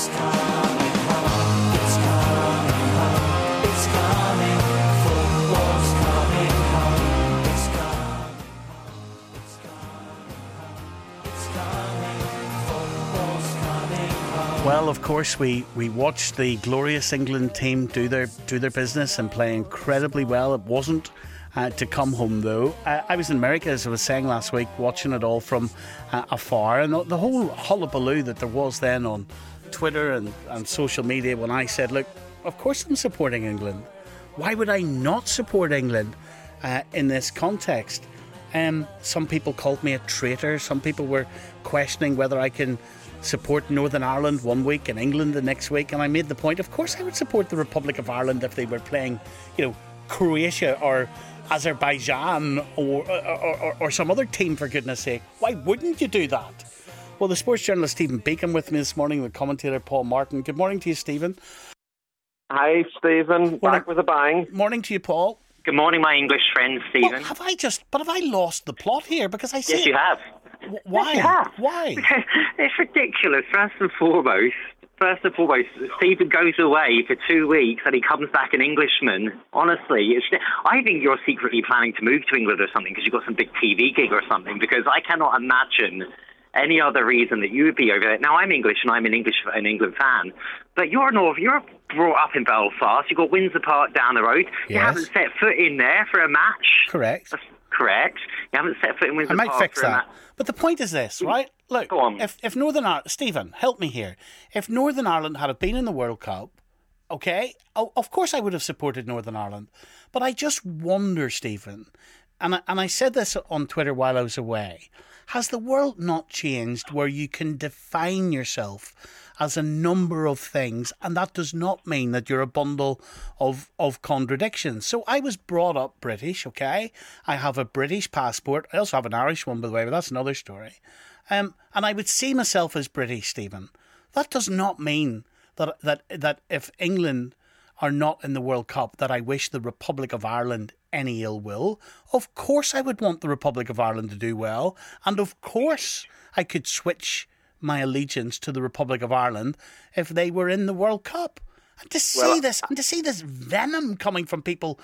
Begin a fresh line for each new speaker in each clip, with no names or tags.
Well, of course, we watched the glorious England team do their business and play incredibly well. It wasn't to come home, though. I was in America, as I was saying last week, watching it all from afar. And the whole hullabaloo that there was then on Twitter and social media when I said, look, of course I'm supporting England. Why would I not support England in this context? Some people called me a traitor. Some people were questioning whether I can support Northern Ireland one week and England the next week, and I made the point, of course I would support the Republic of Ireland if they were playing, Croatia or Azerbaijan or some other team, for goodness sake. Why wouldn't you do that? Well, the sports journalist Stephen Beacom with me this morning, the commentator Paul Martin. Good morning to you, Stephen.
Hi, Stephen. Back with a bang.
Morning to you, Paul.
Good morning, my English friend, Stephen.
Well, have I lost the plot here? Because I see.
Yes, you have.
Why?
Yes, you have.
Why?
It's ridiculous. First and foremost, Stephen goes away for 2 weeks and he comes back an Englishman. Honestly, I think you're secretly planning to move to England or something because you've got some big TV gig or something, because I cannot imagine any other reason that you would be over there. Now, I'm English and I'm an England fan, but you're brought up in Belfast. You've got Windsor Park down the road.
Yes.
You haven't set foot in there for a match.
Correct.
That's correct. You haven't set foot in Windsor Park.
I might fix that. But the point is this, right? Look,
Go on.
if Northern Ireland... Stephen, help me here. If Northern Ireland had been in the World Cup, okay, of course I would have supported Northern Ireland. But I just wonder, Stephen, and I said this on Twitter while I was away, has the world not changed where you can define yourself as a number of things, and that does not mean that you're a bundle of contradictions? So I was brought up British, okay? I have a British passport. I also have an Irish one, by the way, but that's another story. And I would see myself as British, Stephen. That does not mean that if England are not in the World Cup, that I wish the Republic of Ireland any ill will. Of course I would want the Republic of Ireland to do well, and of course I could switch my allegiance to the Republic of Ireland if they were in the World Cup. And to see this venom coming from people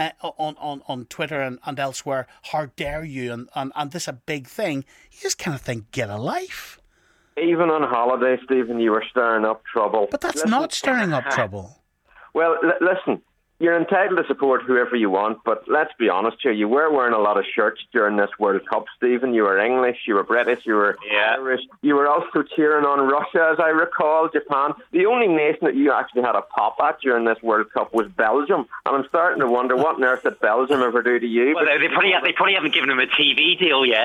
on Twitter and elsewhere, how dare you, and this a big thing, you just kind of think, get a life.
Even on holiday, Stephen, you were stirring up trouble.
But that's not stirring up trouble.
Well, listen, you're entitled to support whoever you want, but let's be honest here, you were wearing a lot of shirts during this World Cup, Stephen. You were English, you were British, you were Irish. You were also cheering on Russia, as I recall, Japan. The only nation that you actually had a pop at during this World Cup was Belgium, and I'm starting to wonder what on earth did Belgium ever do to you?
Well, they probably haven't given them a TV deal yet.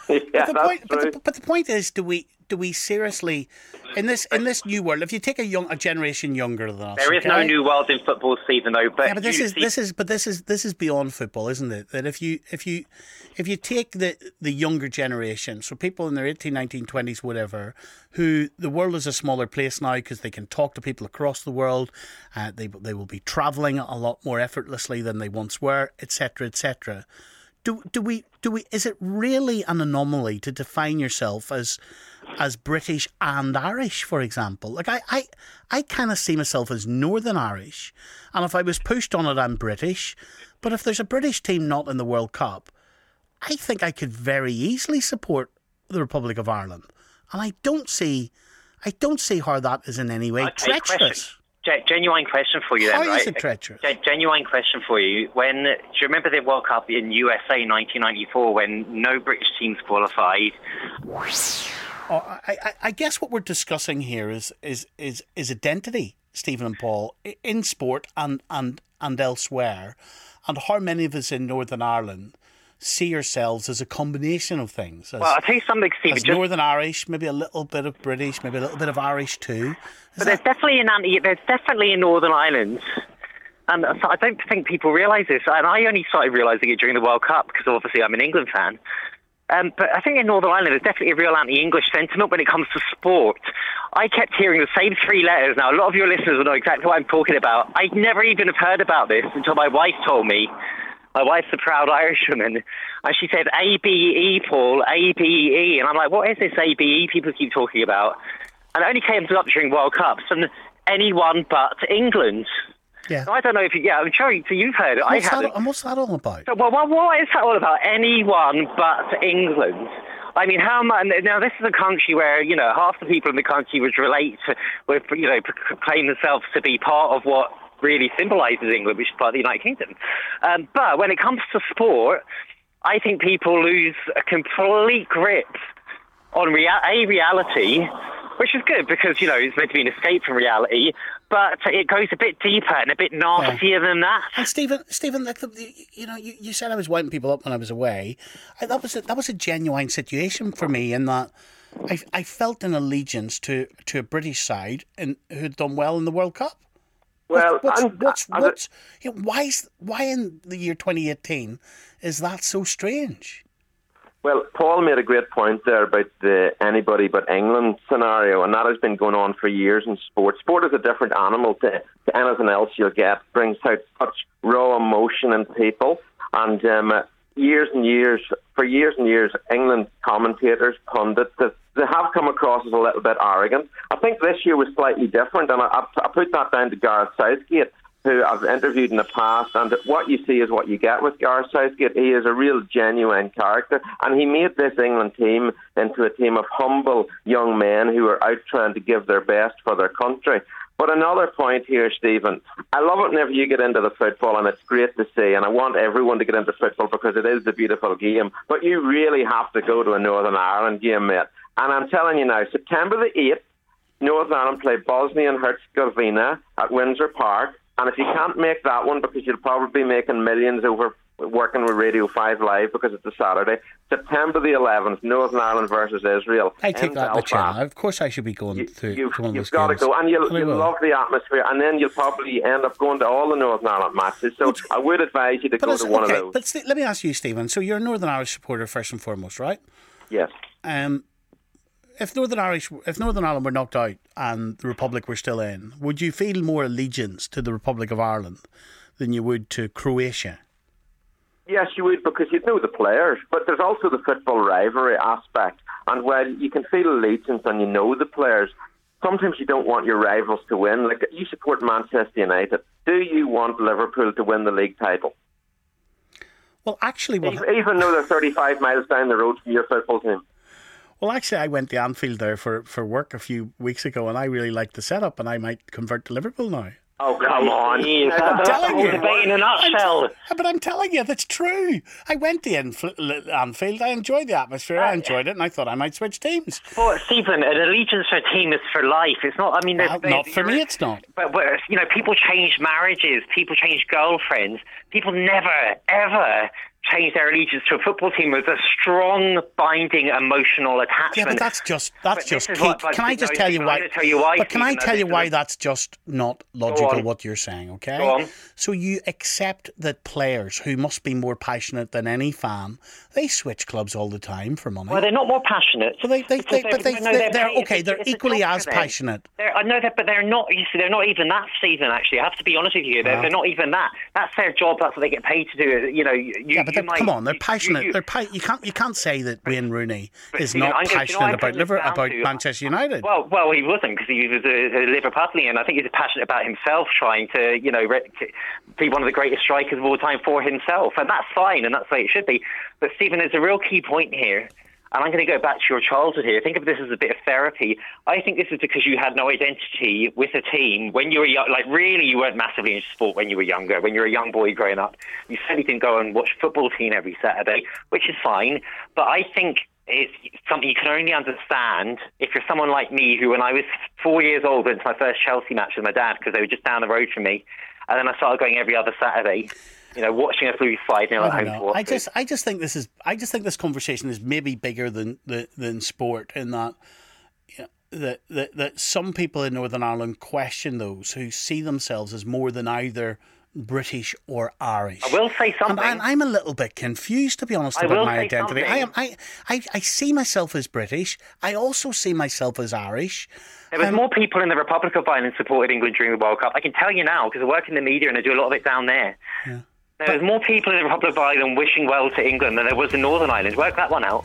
But the point is, do we seriously, in this new world, if you take a generation younger than us,
there is no new world in football, Stephen, though. But
yeah, but this is beyond football, isn't it? That if you take the younger generation, so people in their 18, 19, 20s, whatever, who the world is a smaller place now because they can talk to people across the world, they will be travelling a lot more effortlessly than they once were, etc., etc. Do we? Is it really an anomaly to define yourself as British and Irish, for example? Like I kind of see myself as Northern Irish, and if I was pushed on it, I'm British. But if there's a British team not in the World Cup, I think I could very easily support the Republic of Ireland, and I don't see how that is in any way treacherous.
Genuine question for you then, right?
How is it treacherous?
Genuine question for you. Do you remember the World Cup in USA in 1994 when no British teams qualified?
I guess what we're discussing here is identity, Stephen and Paul, in sport and elsewhere, and how many of us in Northern Ireland see ourselves as a combination of things. Well,
I'll tell you something, Stephen.
Northern Irish, maybe a little bit of British, maybe a little bit of Irish too.
There's definitely in Northern Ireland, and so I don't think people realise this. And I only started realising it during the World Cup because obviously I'm an England fan. But I think in Northern Ireland there's definitely a real anti-English sentiment when it comes to sport. I kept hearing the same three letters. Now, a lot of your listeners will know exactly what I'm talking about. I'd never even have heard about this until my wife told me. My wife's a proud Irishwoman, and she said, ABE, Paul, ABE. And I'm like, what is this ABE people keep talking about? and it only came up during World Cups, and anyone but England.
Yeah.
So I don't know if I'm sure you've heard it. I haven't.
And what's that all about?
So, well, what is that all about? Anyone but England. I mean, how much? Now, this is a country where half the people in the country would proclaim themselves to be part of what really symbolises England, which is part of the United Kingdom. But when it comes to sport, I think people lose a complete grip on reality, which is good because it's meant to be an escape from reality. But it goes a bit deeper and a bit nastier than that.
And Stephen, you said I was winding people up when I was away. That was a genuine situation for me in that I felt an allegiance to a British side who'd done well in the World Cup.
Well,
why in the year 2018 is that so strange?
Well, Paul made a great point there about the anybody but England scenario, and that has been going on for years in sport. Sport is a different animal to anything else you'll get. It brings out such raw emotion in people, and years and years, England commentators, pundits, they have come across as a little bit arrogant. I think this year was slightly different, and I put that down to Gareth Southgate, who I've interviewed in the past, and what you see is what you get with Gareth Southgate. He is a real genuine character, and he made this England team into a team of humble young men who are out trying to give their best for their country. But another point here, Stephen, I love it whenever you get into the football, and it's great to see, and I want everyone to get into football because it is a beautiful game, but you really have to go to a Northern Ireland game, mate. And I'm telling you now, September the 8th, Northern Ireland play Bosnia and Herzegovina at Windsor Park. And if you can't make that one, because you'll probably be making millions over working with Radio 5 Live because it's a Saturday, September the 11th, Northern Ireland versus Israel.
I take that in the channel. Of course I should be going to one of those games.
You've got to go, and you'll love the atmosphere, and then you'll probably end up going to all the Northern Ireland matches. So I would advise you to go to one of those.
But let me ask you, Stephen, so you're a Northern Irish supporter first and foremost, right?
Yes.
If Northern Ireland were knocked out and the Republic were still in, would you feel more allegiance to the Republic of Ireland than you would to Croatia?
Yes, you would, because you'd know the players. But there's also the football rivalry aspect. And while you can feel allegiance and you know the players, sometimes you don't want your rivals to win. Like, you support Manchester United. Do you want Liverpool to win the league title?
Well, actually...
Even though they're 35 miles down the road from your football team.
Well, actually, I went to Anfield there for work a few weeks ago, and I really liked the setup, and I might convert to Liverpool now.
Oh, come on.
I'm telling you. Debate in a nutshell.
But I'm telling you, that's true. I went to Anfield, I enjoyed the atmosphere, I enjoyed it, and I thought I might switch teams.
But, Stephen, an allegiance for a team is for life. It's not, I mean...
not for me, it's not.
But people change marriages, people change girlfriends. People never, ever change their allegiance to a football team with a strong, binding, emotional attachment.
Yeah, but that's just key. Can I just tell you why? But can I tell you why that's just not logical? What you're saying, okay?
Go on.
So you accept that players who must be more passionate than any fan, they switch clubs all the time for money.
Well, they're not more passionate.
Well, they're equally as passionate.
I know that, but they're not. You see, they're not even that, Stephen. Actually, I have to be honest with you. They're not even that. That's their job. That's what they get paid to do.
Come on, they're passionate. You can't say that Wayne Rooney is not passionate about Manchester United.
Well, he wasn't, because he was a Liverpudlian. I think he's passionate about himself, trying to be one of the greatest strikers of all time for himself, and that's fine, and that's the way it should be. But Stephen, there's a real key point here. And I'm going to go back to your childhood here. Think of this as a bit of therapy. I think this is because you had no identity with a team when you were young. Like, really, you weren't massively into sport when you were younger. When you were a young boy growing up, you certainly didn't go and watch football team every Saturday, which is fine. But I think it's something you can only understand if you're someone like me, who, when I was 4 years old, went to my first Chelsea match with my dad because they were just down the road from me. And then I started going every other Saturday. Watching us lose 5-0 at home.
I just think this conversation is maybe bigger than sport, in that that some people in Northern Ireland question those who see themselves as more than either British or Irish.
I will say something.
And I'm a little bit confused, to be honest, about my identity. I see myself as British. I also see myself as Irish.
There was more people in the Republic of Ireland supported England during the World Cup. I can tell you now, because I work in the media and I do a lot of it down there. Yeah. There's more people in the Republic of Ireland wishing well to England than there was in Northern Ireland. Work that one out.